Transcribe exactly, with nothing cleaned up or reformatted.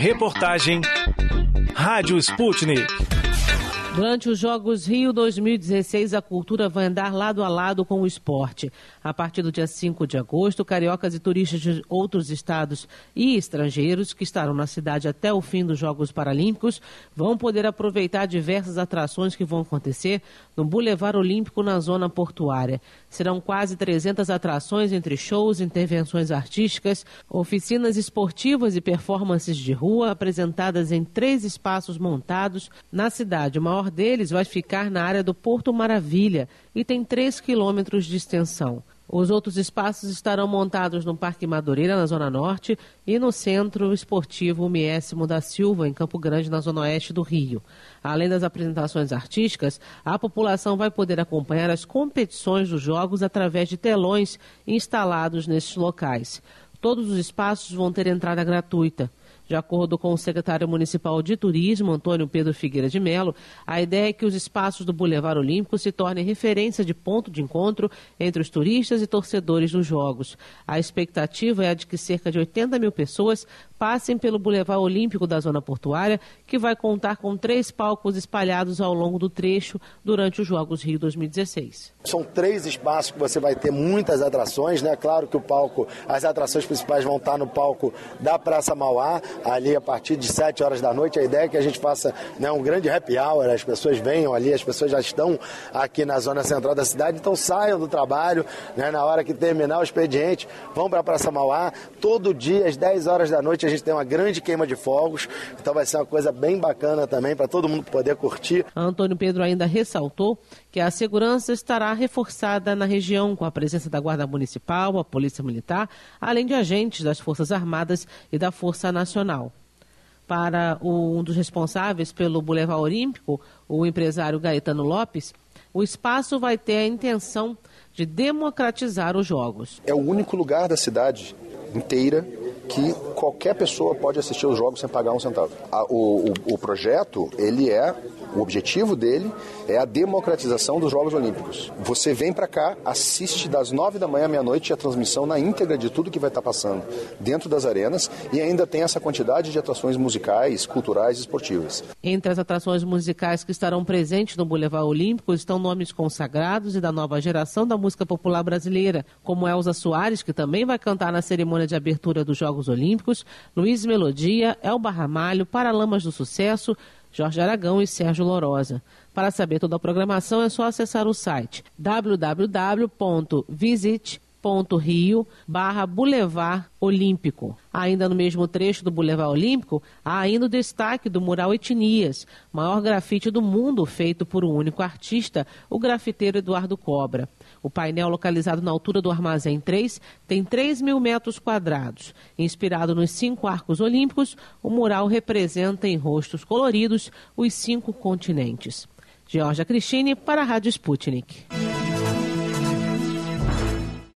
Reportagem Rádio Sputnik. Durante os Jogos Rio dois mil e dezesseis, a cultura vai andar lado a lado com o esporte. A partir do dia cinco de agosto, cariocas e turistas de outros estados e estrangeiros que estarão na cidade até o fim dos Jogos Paralímpicos vão poder aproveitar diversas atrações que vão acontecer no Boulevard Olímpico, na zona portuária. Serão quase trezentas atrações entre shows, intervenções artísticas, oficinas esportivas e performances de rua apresentadas em três espaços montados na cidade. O maior deles vai ficar na área do Porto Maravilha e tem três quilômetros de extensão. Os outros espaços estarão montados no Parque Madureira, na Zona Norte, e no Centro Esportivo Miésimo da Silva, em Campo Grande, na Zona Oeste do Rio. Além das apresentações artísticas, a população vai poder acompanhar as competições dos Jogos através de telões instalados nesses locais. Todos os espaços vão ter entrada gratuita. De acordo com o secretário municipal de turismo, Antônio Pedro Figueira de Melo, a ideia é que os espaços do Boulevard Olímpico se tornem referência de ponto de encontro entre os turistas e torcedores dos Jogos. A expectativa é a de que cerca de oitenta mil pessoas passem pelo Boulevard Olímpico da zona portuária, que vai contar com três palcos espalhados ao longo do trecho durante os Jogos Rio dois mil e dezesseis. São três espaços que você vai ter muitas atrações, né? Claro que o palco, as atrações principais vão estar no palco da Praça Mauá, ali a partir de sete horas da noite. A ideia é que a gente faça, né, um grande happy hour, as pessoas venham ali, as pessoas já estão aqui na zona central da cidade, então saiam do trabalho, né, na hora que terminar o expediente, vão para a Praça Mauá. Todo dia, às dez horas da noite, a gente tem uma grande queima de fogos, então vai ser uma coisa bem bacana também para todo mundo poder curtir. Antônio Pedro ainda ressaltou que a segurança estará reforçada na região com a presença da Guarda Municipal, a Polícia Militar, além de agentes das Forças Armadas e da Força Nacional. Para o, um dos responsáveis pelo Boulevard Olímpico, o empresário Gaetano Lopes, o espaço vai ter a intenção de democratizar os Jogos. É o único lugar da cidade inteira que qualquer pessoa pode assistir aos Jogos sem pagar um centavo. O, o, o projeto, ele é, o objetivo dele é a democratização dos Jogos Olímpicos. Você vem para cá, assiste das nove da manhã à meia-noite a transmissão na íntegra de tudo que vai estar passando dentro das arenas e ainda tem essa quantidade de atrações musicais, culturais e esportivas. Entre as atrações musicais que estarão presentes no Boulevard Olímpico estão nomes consagrados e da nova geração da música popular brasileira, como Elza Soares, que também vai cantar na cerimônia de abertura dos Jogos Olímpicos, Luiz Melodia, Elba Ramalho, Paralamas do Sucesso, Jorge Aragão e Sérgio Lorosa. Para saber toda a programação é só acessar o site w w w ponto visit ponto rio barra Boulevard Olímpico. Ainda no mesmo trecho do Boulevard Olímpico, há ainda o destaque do mural Etnias, maior grafite do mundo feito por um único artista, o grafiteiro Eduardo Cobra. O painel, localizado na altura do Armazém três, tem três mil metros quadrados. Inspirado nos cinco arcos olímpicos, o mural representa em rostos coloridos os cinco continentes. Georgia Cristine para a Rádio Sputnik.